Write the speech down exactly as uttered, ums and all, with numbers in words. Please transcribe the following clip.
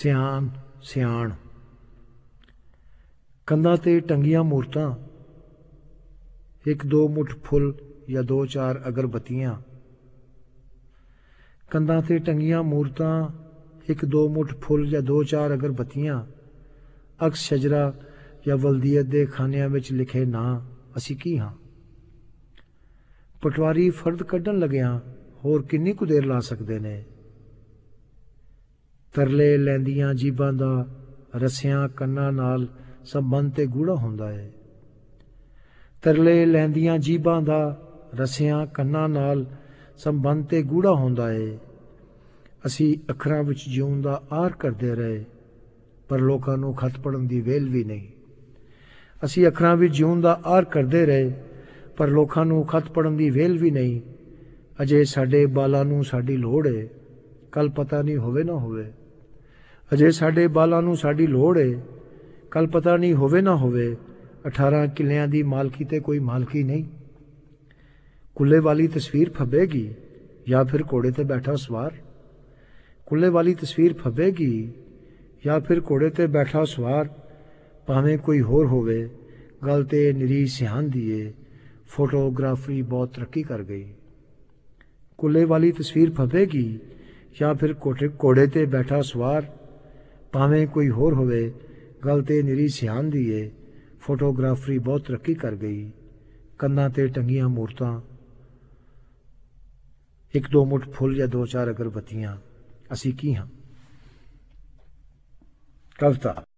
ਸਿਆਣ ਸਿਆਣ ਕੰਧਾਂ ਤੇ ਟੰਗੀਆਂ ਮੂਰਤਾਂ, ਇੱਕ ਦੋ ਮੁੱਠ ਫੁੱਲ ਜਾਂ ਦੋ ਚਾਰ ਅਗਰਬੱਤੀਆਂ। ਕੰਧਾਂ ਤੇ ਟੰਗੀਆਂ ਮੂਰਤਾਂ, ਇੱਕ ਦੋ ਮੁੱਠ ਫੁੱਲ ਜਾਂ ਦੋ ਚਾਰ ਅਗਰਬੱਤੀਆਂ। ਅਕਸ ਸ਼ਜਰਾ ਜਾਂ ਵਲਦੀਅਤ ਦੇ ਖਾਨਿਆਂ ਵਿੱਚ ਲਿਖੇ ਨਾਂ ਅਸੀਂ ਕੀ ਹਾਂ। ਪਟਵਾਰੀ ਫਰਦ ਕੱਢਣ ਲੱਗਿਆਂ ਹੋਰ ਕਿੰਨੀ ਕੁ ਦੇਰ ਲਾ ਸਕਦੇ ਨੇ। ਤਰਲੇ ਲੈਂਦੀਆਂ ਜੀਬਾਂ ਦਾ ਰੱਸਿਆਂ ਕੰਨਾਂ ਨਾਲ ਸੰਬੰਧ ਤੇ ਗੂੜਾ ਹੁੰਦਾ ਏ। ਤਰਲੇ ਲੈਂਦੀਆਂ ਜੀਬਾਂ ਦਾ ਰੱਸਿਆਂ ਕੰਨਾਂ ਨਾਲ ਸੰਬੰਧ ਤੇ ਗੂੜਾ ਹੁੰਦਾ ਏ। ਅਸੀਂ ਅੱਖਰਾਂ ਵਿੱਚ ਜਿਉਣ ਦਾ ਆਰ ਕਰਦੇ ਰਹੇ, ਪਰ ਲੋਕਾਂ ਨੂੰ ਖਤ ਪੜ੍ਹਨ ਦੀ ਵਿਹਲ ਵੀ ਨਹੀਂ। ਅਸੀਂ ਅੱਖਰਾਂ ਵਿੱਚ ਜਿਉਣ ਦਾ ਆਰ ਕਰਦੇ ਰਹੇ, ਪਰ ਲੋਕਾਂ ਨੂੰ ਖਤ ਪੜ੍ਹਨ ਦੀ ਵਿਹਲ ਵੀ ਨਹੀਂ। ਅਜੇ ਸਾਡੇ ਬਾਲਾਂ ਨੂੰ ਸਾਡੀ ਲੋੜ ਏ, ਕੱਲ ਪਤਾ ਨਹੀਂ ਹੋਵੇ ਨਾ ਹੋਵੇ। ਅਜੇ ਸਾਡੇ ਬਾਲਾਂ ਨੂੰ ਸਾਡੀ ਲੋੜ ਏ, ਕੱਲ ਪਤਾ ਨਹੀਂ ਹੋਵੇ ਨਾ ਹੋਵੇ। ਅਠਾਰਾਂ ਕਿੱਲਿਆਂ ਦੀ ਮਾਲਕੀ ਤੇ ਕੋਈ ਮਾਲਕੀ ਨਹੀਂ। ਕੁੱਲੇ ਵਾਲੀ ਤਸਵੀਰ ਫੱਬੇਗੀ ਜਾਂ ਫਿਰ ਘੋੜੇ ਤੇ ਬੈਠਾ ਸਵਾਰ। ਕੁੱਲੇ ਵਾਲੀ ਤਸਵੀਰ ਫੱਬੇਗੀ ਜਾਂ ਫਿਰ ਘੋੜੇ ਤੇ ਬੈਠਾ ਸਵਾਰ। ਭਾਵੇਂ ਕੋਈ ਹੋਰ ਹੋਵੇ, ਗੱਲ ਤੇ ਨਿਰੀ ਸਿਆਣ ਦੀ ਏ। ਫੋਟੋਗ੍ਰਾਫਰੀ ਬਹੁਤ ਤਰੱਕੀ ਕਰ ਗਈ। ਕੁੱਲੇ ਵਾਲੀ ਤਸਵੀਰ ਫੱਬੇਗੀ ਜਾਂ ਫਿਰ ਘੋੜੇ ਤੇ ਬੈਠਾ ਸਵਾਰ। ਭਾਵੇਂ ਕੋਈ ਹੋਰ ਹੋਵੇ, ਗੱਲ ਤੇ ਨਿਰੀ ਸਿਆਣ ਦੀ ਏ। ਫੋਟੋਗ੍ਰਾਫਰੀ ਬਹੁਤ ਤਰੱਕੀ ਕਰ ਗਈ। ਕੰਧਾਂ ਤੇ ਟੰਗੀਆਂ ਮੂਰਤਾਂ, ਇੱਕ ਦੋ ਮੁੱਠ ਫੁੱਲ ਜਾਂ ਦੋ ਚਾਰ ਅਗਰਬੱਤੀਆਂ। ਅਸੀਂ ਕੀ ਹਾਂ। ਕਵਿਤਾ।